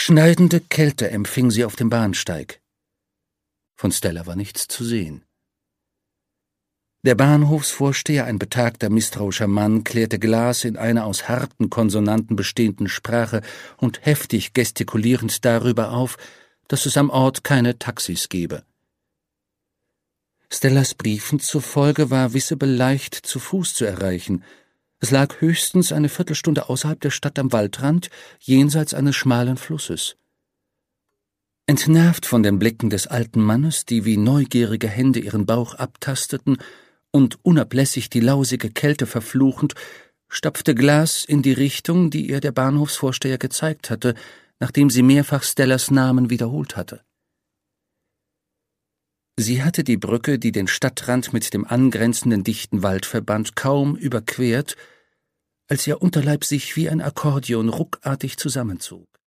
Schneidende Kälte empfing sie auf dem Bahnsteig. Von Stella war nichts zu sehen. Der Bahnhofsvorsteher, ein betagter, misstrauischer Mann, klärte Glas in einer aus harten Konsonanten bestehenden Sprache und heftig gestikulierend darüber auf, dass es am Ort keine Taxis gebe. Stellas Briefen zufolge war Wissebel leicht zu Fuß zu erreichen. Es lag höchstens eine Viertelstunde außerhalb der Stadt am Waldrand, jenseits eines schmalen Flusses. Entnervt von den Blicken des alten Mannes, die wie neugierige Hände ihren Bauch abtasteten, und unablässig die lausige Kälte verfluchend, stapfte Glas in die Richtung, die ihr der Bahnhofsvorsteher gezeigt hatte, nachdem sie mehrfach Stellas Namen wiederholt hatte. Sie hatte die Brücke, die den Stadtrand mit dem angrenzenden dichten Wald verband, kaum überquert, als ihr Unterleib sich wie ein Akkordeon ruckartig zusammenzog.